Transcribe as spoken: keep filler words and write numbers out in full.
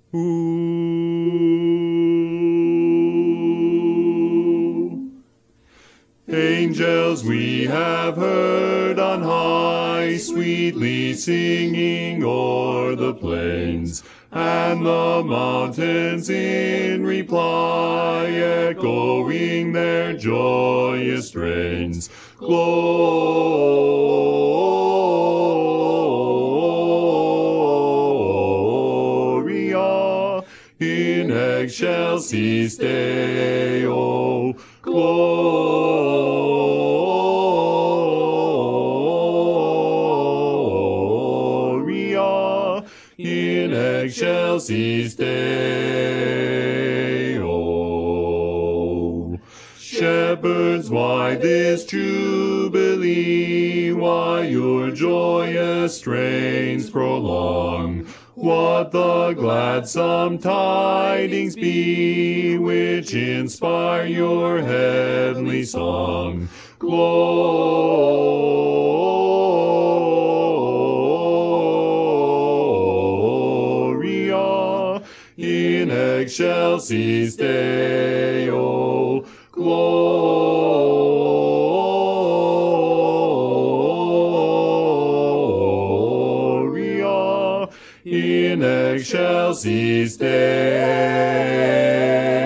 Ooh. Angels we have heard on high, sweetly singing o'er the plains, and the mountains in reply, echoing their joyous strains. Gloria in excelsis Deo. Gloria in excelsis Deo. Shepherds, why this jubilee? Why your joyous strains prolong? What the gladsome tidings be which inspire your heavenly song? Gloria in excelsis Deo. Gloria in excelsis Deo.